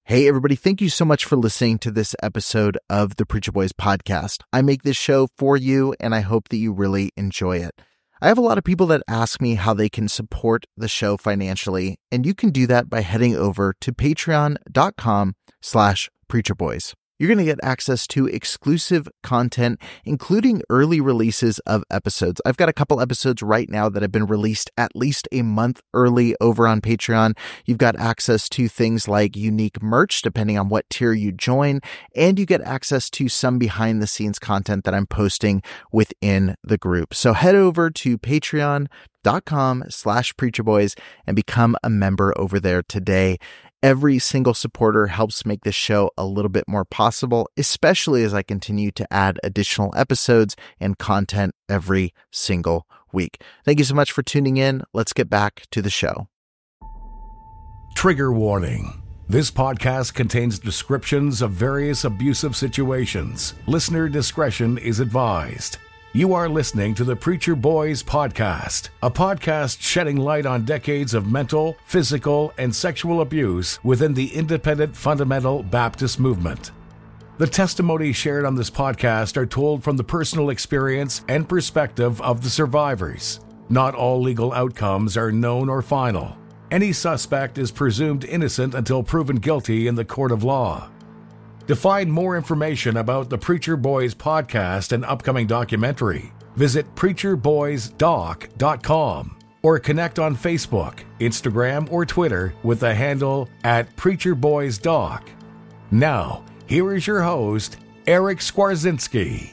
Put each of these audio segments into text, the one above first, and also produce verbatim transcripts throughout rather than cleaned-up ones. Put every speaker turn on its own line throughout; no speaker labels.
Hey, everybody. Thank you so much for listening to this episode of the Preacher Boys podcast. I make this show for you, and I hope that you really enjoy it. I have a lot of people that ask me how they can support the show financially, and you can do that by heading over to patreon.com slash preacherboys. You're going to get access to exclusive content, including early releases of episodes. I've got a couple episodes right now that have been released at least a month early over on Patreon. You've got access to things like unique merch, depending on what tier you join, and you get access to some behind-the-scenes content that I'm posting within the group. So head over to patreon.com slash preacherboys and become a member over there today. Every single supporter helps make this show a little bit more possible, especially as I continue to add additional episodes and content every single week. Thank you so much for tuning in. Let's get back to the show.
Trigger warning. This podcast contains descriptions of various abusive situations. Listener discretion is advised. You are listening to the Preacher Boys podcast, a podcast shedding light on decades of mental, physical, and sexual abuse within the independent fundamental Baptist movement. The testimonies shared on this podcast are told from the personal experience and perspective of the survivors. Not all legal outcomes are known or final. Any suspect is presumed innocent until proven guilty in the court of law. To find more information about the Preacher Boys podcast and upcoming documentary, visit preacher boys doc dot com or connect on Facebook, Instagram, or Twitter with the handle at Preacher Boys Doc. Now, here is your host, Eric Skwarczynski.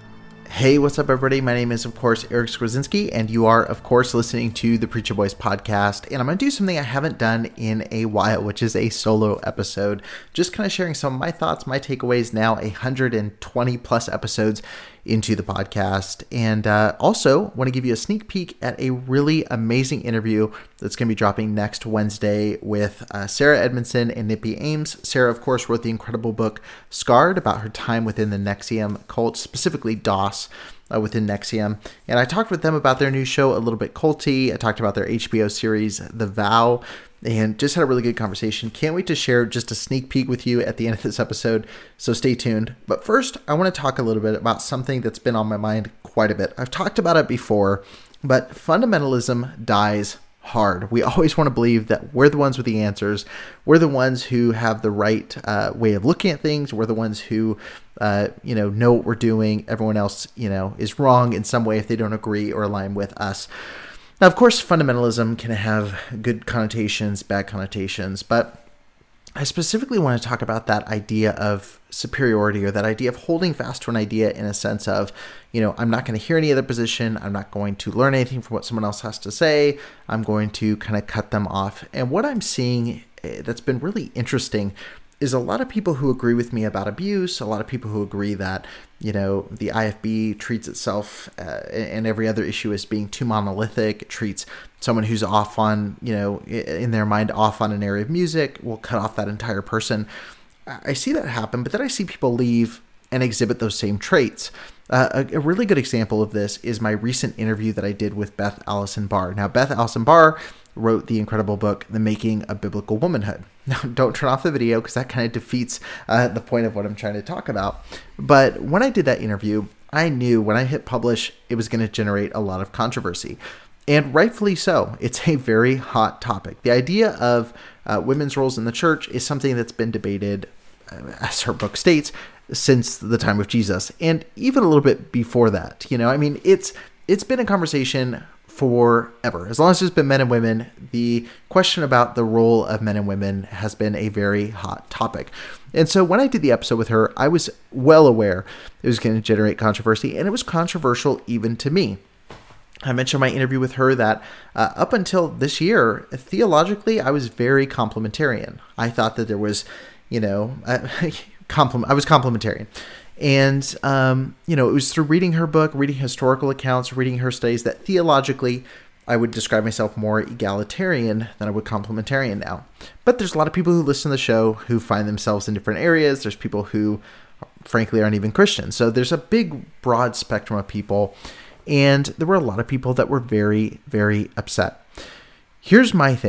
Hey, what's up, everybody? My name is, of course, Eric Skwarczynski, and you are, of course, listening to the Preacher Boys podcast. And I'm going to do something I haven't done in a while, which is a solo episode. Just kind of sharing some of my thoughts, my takeaways now, one hundred twenty plus episodes into the podcast. And uh, also want to give you a sneak peek at a really amazing interview that's going to be dropping next Wednesday with uh, Sarah Edmondson and Nippy Ames. Sarah, of course, wrote the incredible book Scarred about her time within the N X I V M cult, specifically DOS uh, within N X I V M. And I talked with them about their new show, A Little Bit Culty. I talked about their H B O series, The Vow, and just had a really good conversation. Can't wait to share just a sneak peek with you at the end of this episode, so stay tuned. But first, I want to talk a little bit about something that's been on my mind quite a bit. I've talked about it before, but fundamentalism dies hard. We always want to believe that we're the ones with the answers. We're the ones who have the right uh, way of looking at things. We're the ones who, uh, you know, know what we're doing. Everyone else, you know, is wrong in some way if they don't agree or align with us. Now, of course, fundamentalism can have good connotations, bad connotations, but I specifically want to talk about that idea of superiority, or that idea of holding fast to an idea in a sense of, you know, I'm not going to hear any other position. I'm not going to learn anything from what someone else has to say. I'm going to kind of cut them off. And what I'm seeing that's been really interesting is a lot of people who agree with me about abuse, a lot of people who agree that, you know, the I F B treats itself uh, and every other issue as being too monolithic. It treats someone who's off on, you know, in their mind off on an area of music, will cut off that entire person. I see that happen, but then I see people leave and exhibit those same traits. Uh, a, a really good example of this is my recent interview that I did with Beth Allison Barr. Now, Beth Allison Barr wrote the incredible book, The Making of Biblical Womanhood. Now, don't turn off the video because that kind of defeats uh, the point of what I'm trying to talk about. But when I did that interview, I knew when I hit publish, it was going to generate a lot of controversy. And rightfully so. It's a very hot topic. The idea of uh, women's roles in the church is something that's been debated, uh, as her book states, since the time of Jesus, and even a little bit before that. You know, I mean, it's it's been a conversation forever. As long as there's been men and women, the question about the role of men and women has been a very hot topic. And so when I did the episode with her, I was well aware it was going to generate controversy, and it was controversial even to me. I mentioned in my interview with her that uh, up until this year, theologically, I was very complementarian. I thought that there was, you know, uh, compliment. I was complementarian. And, um, you know, it was through reading her book, reading historical accounts, reading her studies, that theologically I would describe myself more egalitarian than I would complementarian now. But there's a lot of people who listen to the show who find themselves in different areas. There's people who, frankly, aren't even Christians. So there's a big, broad spectrum of people. And there were a lot of people that were very, very upset. Here's my thing.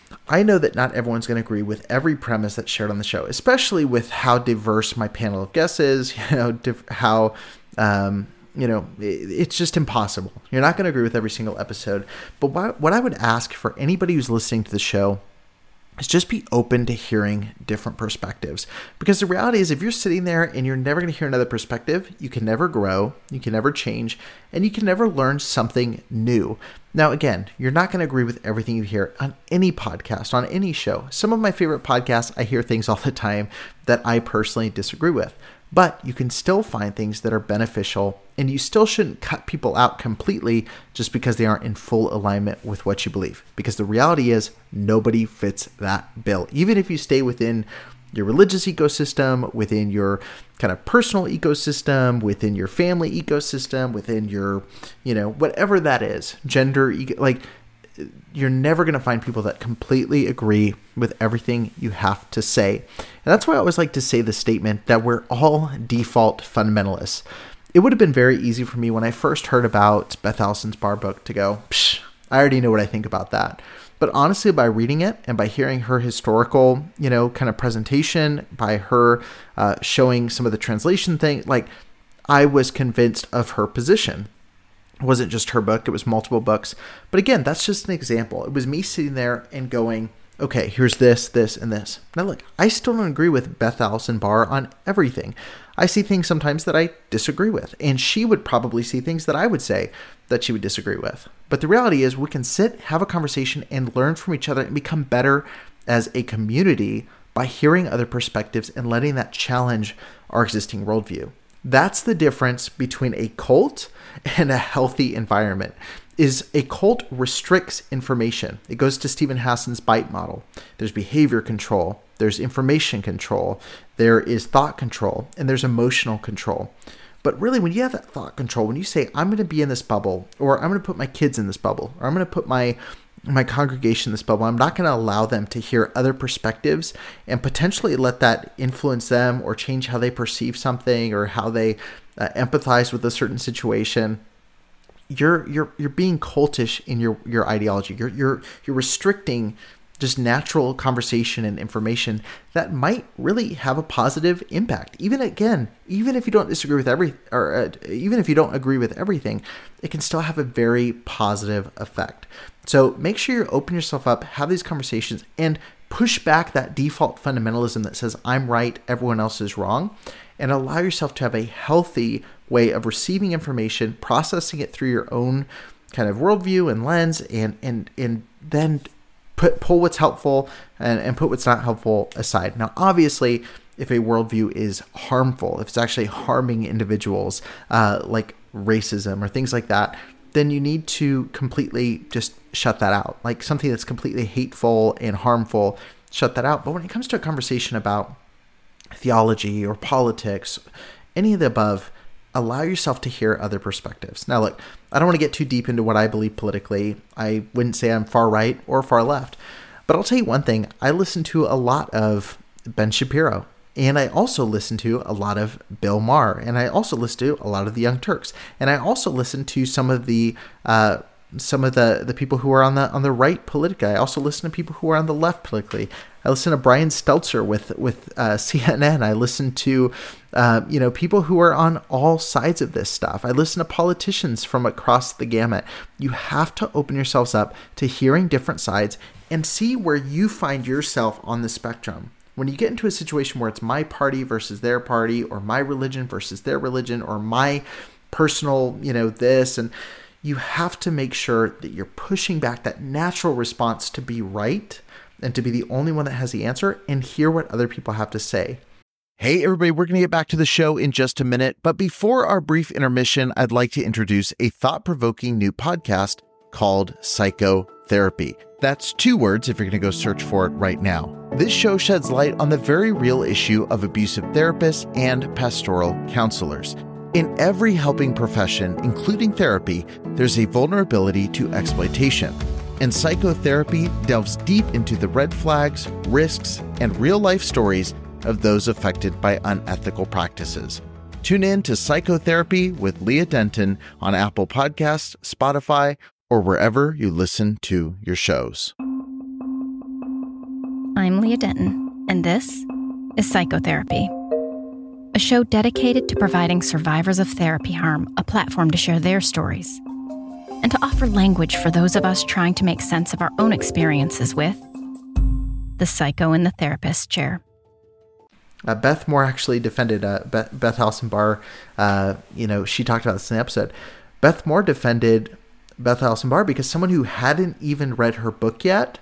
I know that not everyone's going to agree with every premise that's shared on the show, especially with how diverse my panel of guests is, you know, diff- how, um, you know, it, it's just impossible. You're not going to agree with every single episode. But what, what I would ask for anybody who's listening to the show is just be open to hearing different perspectives. Because the reality is, if you're sitting there and you're never going to hear another perspective, you can never grow, you can never change, and you can never learn something new. Now, again, you're not going to agree with everything you hear on any podcast, on any show. Some of my favorite podcasts, I hear things all the time that I personally disagree with. But you can still find things that are beneficial, and you still shouldn't cut people out completely just because they aren't in full alignment with what you believe. Because the reality is, nobody fits that bill. Even if you stay within your religious ecosystem, within your kind of personal ecosystem, within your family ecosystem, within your, you know, whatever that is, gender, like, you're never going to find people that completely agree with everything you have to say. And that's why I always like to say the statement that we're all default fundamentalists. It would have been very easy for me when I first heard about Beth Allison's Barr book to go, psh, I already know what I think about that. But honestly, by reading it and by hearing her historical, you know, kind of presentation, by her uh, showing some of the translation thing, like, I was convinced of her position. It wasn't just her book, it was multiple books. But again, that's just an example. It was me sitting there and going, okay, here's this, this, and this. Now look, I still don't agree with Beth Allison Barr on everything. I see things sometimes that I disagree with, and she would probably see things that I would say that she would disagree with. But the reality is, we can sit, have a conversation, and learn from each other and become better as a community by hearing other perspectives and letting that challenge our existing worldview. That's the difference between a cult and a healthy environment. Is a cult restricts information. It goes to Stephen Hassan's BITE model. There's behavior control, there's information control, there is thought control, and there's emotional control. But really, when you have that thought control, when you say, I'm going to be in this bubble, or I'm going to put my kids in this bubble, or I'm going to put my my congregation in this bubble, I'm not going to allow them to hear other perspectives and potentially let that influence them or change how they perceive something or how they uh, empathize with a certain situation. You're you're you're being cultish in your your ideology. You're you're you're restricting just natural conversation and information that might really have a positive impact. Even again, even if you don't disagree with every, or uh, even if you don't agree with everything, it can still have a very positive effect. So make sure you open yourself up, have these conversations, and push back that default fundamentalism that says I'm right, everyone else is wrong, and allow yourself to have a healthy way of receiving information, processing it through your own kind of worldview and lens, and and and then put pull what's helpful and, and put what's not helpful aside. Now, obviously, if a worldview is harmful, if it's actually harming individuals, uh, like racism or things like that, then you need to completely just shut that out. Like something that's completely hateful and harmful, shut that out. But when it comes to a conversation about theology or politics, any of the above, allow yourself to hear other perspectives. Now, look, I don't want to get too deep into what I believe politically. I wouldn't say I'm far right or far left. But I'll tell you one thing. I listen to a lot of Ben Shapiro. And I also listen to a lot of Bill Maher. And I also listen to a lot of the Young Turks. And I also listen to some of the uh, some of the, the people who are on the on the right politically. I also listen to people who are on the left politically. I listen to Brian Stelter with with uh, C N N. I listen to uh, you know people who are on all sides of this stuff. I listen to politicians from across the gamut. You have to open yourselves up to hearing different sides and see where you find yourself on the spectrum. When you get into a situation where it's my party versus their party, or my religion versus their religion, or my personal, you know, this, and you have to make sure that you're pushing back that natural response to be right and to be the only one that has the answer and hear what other people have to say. Hey, everybody, we're going to get back to the show in just a minute. But before our brief intermission, I'd like to introduce a thought-provoking new podcast called Psychotherapy. That's two words if you're going to go search for it right now. This show sheds light on the very real issue of abusive therapists and pastoral counselors. In every helping profession, including therapy, there's a vulnerability to exploitation. And psychotherapy delves deep into the red flags, risks, and real-life stories of those affected by unethical practices. Tune in to Psychotherapy with Leah Denton on Apple Podcasts, Spotify, or wherever you listen to your shows.
I'm Leah Denton, and this is Psychotherapy, a show dedicated to providing survivors of therapy harm a platform to share their stories and to offer language for those of us trying to make sense of our own experiences with the psycho in the therapist chair.
Uh, Beth Moore actually defended uh, Beth, Beth Allison-Barr. Uh, you know, she talked about this in the episode. Beth Moore defended Beth Allison-Barr because someone who hadn't even read her book yet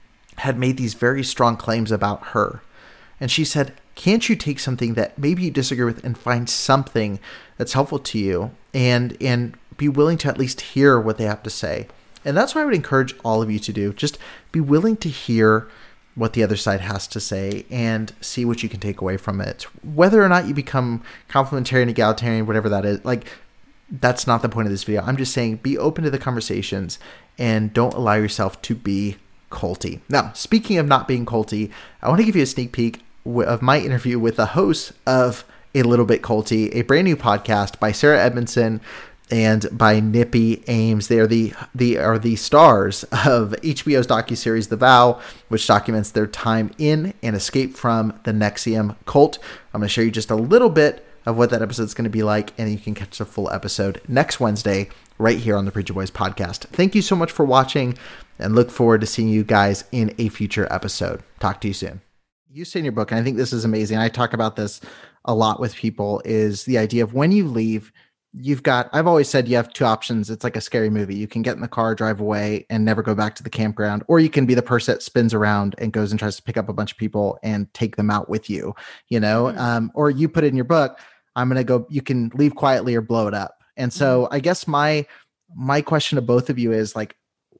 had made these very strong claims about her. And she said, can't you take something that maybe you disagree with and find something that's helpful to you and and be willing to at least hear what they have to say? And that's what I would encourage all of you to do. Just be willing to hear what the other side has to say and see what you can take away from it. Whether or not you become complementarian, egalitarian, whatever that is, like, that's not the point of this video. I'm just saying be open to the conversations and don't allow yourself to be culty. Now, speaking of not being culty, I want to give you a sneak peek of my interview with the host of A Little Bit Culty, a brand new podcast by Sarah Edmondson and by Nippy Ames. They are the the are the stars of H B O's docuseries The Vow, which documents their time in and escape from the N X I V M cult. I'm going to show you just a little bit of what that episode is going to be like, and you can catch the full episode next Wednesday right here on the Preacher Boys podcast. Thank you so much for watching, and look forward to seeing you guys in a future episode. Talk to you soon. You say in your book, and I think this is amazing, I talk about this a lot with people, is the idea of when you leave, you've got, I've always said you have two options. It's like a scary movie. You can get in the car, drive away, and never go back to the campground, or you can be the person that spins around and goes and tries to pick up a bunch of people and take them out with you, you know, mm-hmm. um, or you put it in your book, I'm going to go, you can leave quietly or blow it up. And so mm-hmm. I guess my, my question to both of you is, like,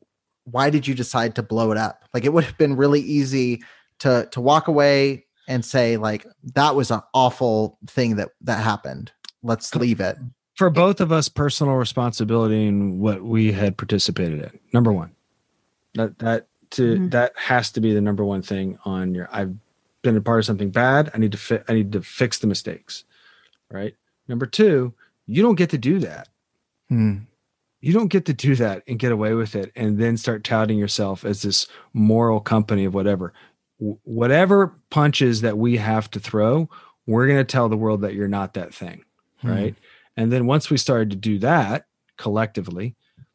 why did you decide to blow it up? Like, it would have been really easy to, to walk away and say, like, that was an awful thing that, that happened. Let's leave it.
For both of us, personal responsibility in what we had participated in. Number one, that, that, to, mm-hmm. that has to be the number one thing on your, I've been a part of something bad. I need to fi- I need to fix the mistakes. Right. Number two, you don't get to do that.
Hmm.
You don't get to do that and get away with it and then start touting yourself as this moral company of whatever. W- whatever punches that we have to throw, we're going to tell the world that you're not that thing. Hmm. Right. And then once we started to do that collectively,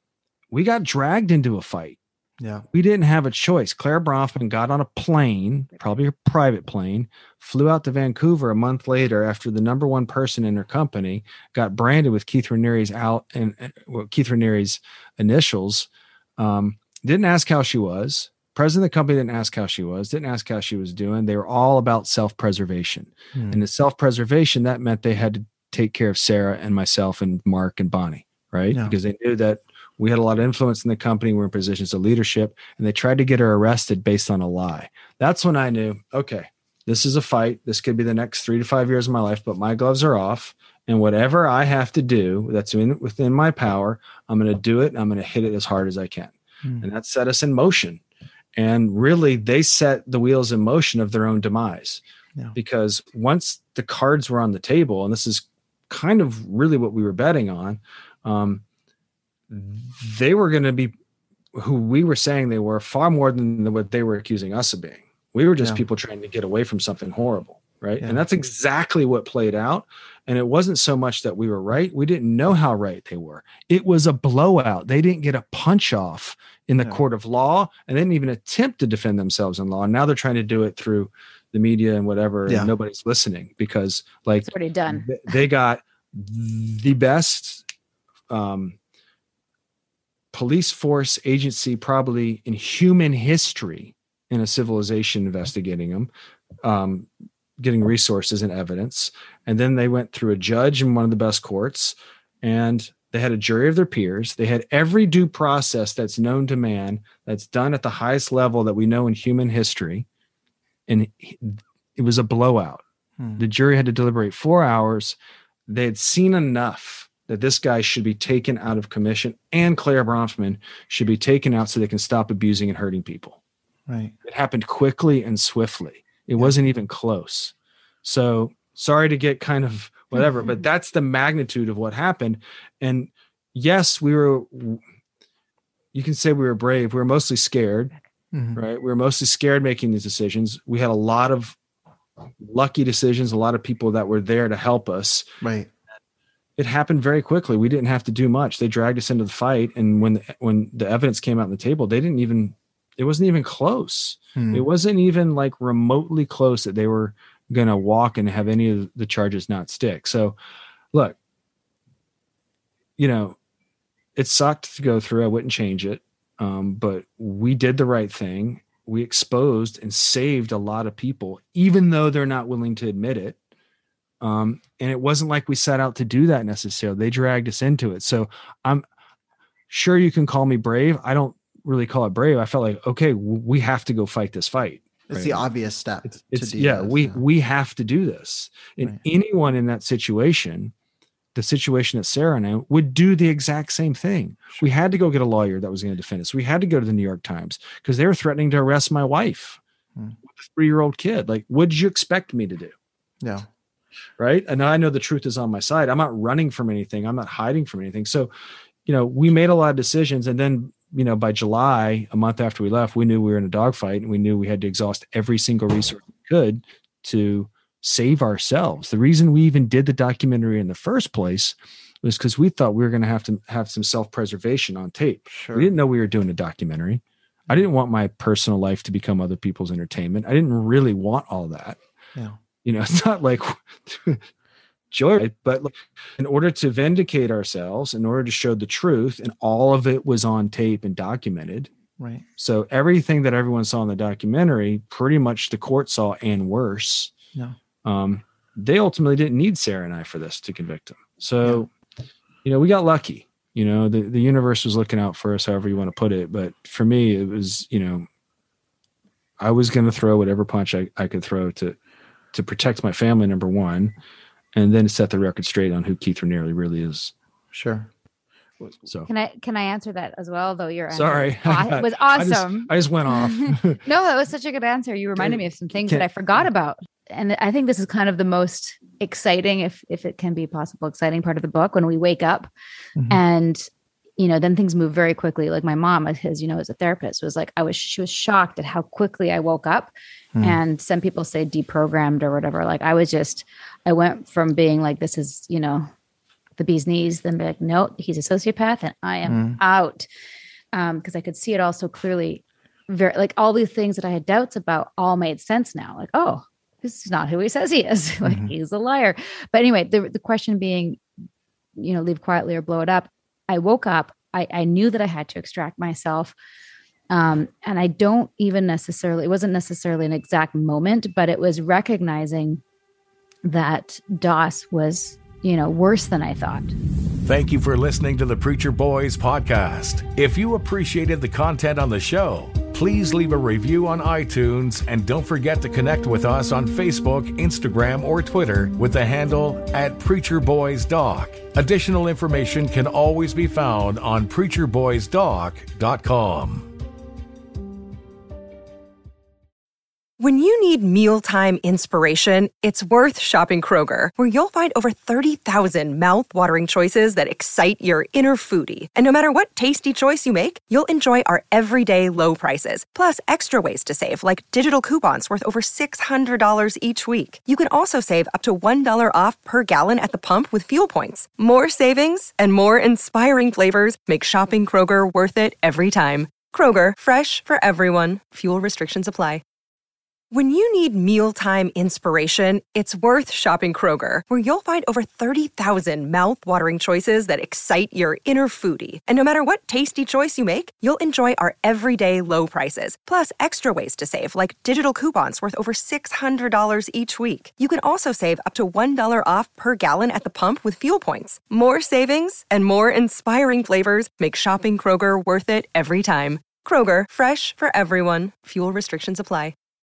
we got dragged into a fight.
Yeah.
We didn't have a choice. Claire Bronfman got on a plane, probably a private plane, flew out to Vancouver a month later after the number one person in her company got branded with Keith Raniere's out and well, Keith Raniere's initials. Um, didn't ask how she was. President of the company didn't ask how she was, didn't ask how she was doing. They were all about self-preservation. Hmm. And the self-preservation, that meant they had to take care of Sarah and myself and Mark and Bonnie, right? Yeah. Because they knew that we had a lot of influence in the company. We were in positions of leadership, and they tried to get her arrested based on a lie. That's when I knew, okay, this is a fight. This could be the next three to five years of my life, but my gloves are off. And whatever I have to do that's in, within my power, I'm going to do it. And I'm going to hit it as hard as I can. Mm. And that set us in motion. And really, they set the wheels in motion of their own demise. Yeah. Because once the cards were on the table, and this is kind of really what we were betting on, um, they were going to be who we were saying they were, far more than what they were accusing us of being. We were just yeah. people trying to get away from something horrible, right? Yeah. And that's exactly what played out. And it wasn't so much that we were right. We didn't know how right they were. It was a blowout. They didn't get a punch off in the yeah. court of law, and they didn't even attempt to defend themselves in law. And now they're trying to do it through the media and whatever, yeah. and nobody's listening because, like,
it's already done.
They got the best um, police force agency probably in human history in a civilization investigating them, um, getting resources and evidence. And then they went through a judge in one of the best courts, and they had a jury of their peers. They had every due process that's known to man, that's done at the highest level that we know in human history. And it was a blowout. Hmm. The jury had to deliberate four hours. They had seen enough that this guy should be taken out of commission, and Claire Bronfman should be taken out so they can stop abusing and hurting people.
Right.
It happened quickly and swiftly. It yeah. wasn't even close. So sorry to get kind of whatever, mm-hmm. but that's the magnitude of what happened. And yes, we were, you can say we were brave. We were mostly scared. mm-hmm. right? We were mostly scared making these decisions. We had a lot of lucky decisions, a lot of people that were there to help us.
Right.
It happened very quickly. We didn't have to do much. They dragged us into the fight. And when, the, when the evidence came out on the table, they didn't even, it wasn't even close. Hmm. It wasn't even like remotely close that they were going to walk and have any of the charges not stick. So look, you know, it sucked to go through. I wouldn't change it. Um, but we did the right thing. We exposed and saved a lot of people, even though they're not willing to admit it. Um, and it wasn't like we set out to do that necessarily. They dragged us into it. So I'm sure you can call me brave. I don't really call it brave. I felt like, okay, we have to go fight this fight.
It's
right?
the obvious step.
It's, it's
to do
yeah,
this,
we,
yeah.
we have to do this. And right. anyone in that situation, the situation that Sarah and I would do the exact same thing. Sure. We had to go get a lawyer that was going to defend us. We had to go to the New York Times because they were threatening to arrest my wife hmm. with a three-year-old kid. Like, what did you expect me to do?
Yeah.
Right. And I know the truth is on my side. I'm not running from anything. I'm not hiding from anything. So, you know, we made a lot of decisions. And then, you know, by July, a month after we left, we knew we were in a dogfight and we knew we had to exhaust every single resource we could to save ourselves. The reason we even did the documentary in the first place was because we thought we were going to have to have some self-preservation on tape. Sure. We didn't know we were doing a documentary. I didn't want my personal life to become other people's entertainment. I didn't really want all that.
Yeah.
You know, it's not like joy, but in order to vindicate ourselves, in order to show the truth, and all of it was on tape and documented.
Right.
So everything that everyone saw in the documentary, pretty much the court saw and worse.
Yeah.
Um, they ultimately didn't need Sarah and I for this to convict them. So, yeah. you know, we got lucky. You know, the, the universe was looking out for us, however you want to put it. But for me, it was, you know, I was going to throw whatever punch I, I could throw to to protect my family, number one, and then set the record straight on who Keith Raniere really is.
Sure.
So can I can I answer that as well? Though your
sorry,
answer was awesome.
I just, I just went off.
No, that was such a good answer. You reminded me of some things
can,
that I forgot about, and I think this is kind of the most exciting, if if it can be possible, exciting part of the book when we wake up, mm-hmm. and you know, then things move very quickly. Like my mom, as you know, as a therapist, was like, I was she was shocked at how quickly I woke up. Mm. And some people say deprogrammed or whatever. Like I was just, I went from being like, this is, you know, the bee's knees, then be like, no, he's a sociopath and I am mm. out. Um, because I could see it all so clearly. Very like all these things that I had doubts about all made sense now. Like, oh, this is not who he says he is. Like mm-hmm. he's a liar. But anyway, the the question being, you know, leave quietly or blow it up. I woke up, I, I knew that I had to extract myself. Um, and I don't even necessarily, it wasn't necessarily an exact moment, but it was recognizing that Doss was, you know, worse than I thought.
Thank you for listening to the Preacher Boys podcast. If you appreciated the content on the show, please leave a review on iTunes and don't forget to connect with us on Facebook, Instagram, or Twitter with the handle at Preacher Boys Doc. Additional information can always be found on preacher boys doc dot com.
When you need mealtime inspiration, it's worth shopping Kroger, where you'll find over thirty thousand mouth-watering choices that excite your inner foodie. And no matter what tasty choice you make, you'll enjoy our everyday low prices, plus extra ways to save, like digital coupons worth over six hundred dollars each week. You can also save up to one dollar off per gallon at the pump with fuel points. More savings and more inspiring flavors make shopping Kroger worth it every time. Kroger, fresh for everyone. Fuel restrictions apply. When you need mealtime inspiration, it's worth shopping Kroger, where you'll find over thirty thousand mouth-watering choices that excite your inner foodie. And no matter what tasty choice you make, you'll enjoy our everyday low prices, plus extra ways to save, like digital coupons worth over six hundred dollars each week. You can also save up to one dollar off per gallon at the pump with fuel points. More savings and more inspiring flavors make shopping Kroger worth it every time. Kroger, fresh for everyone. Fuel restrictions apply.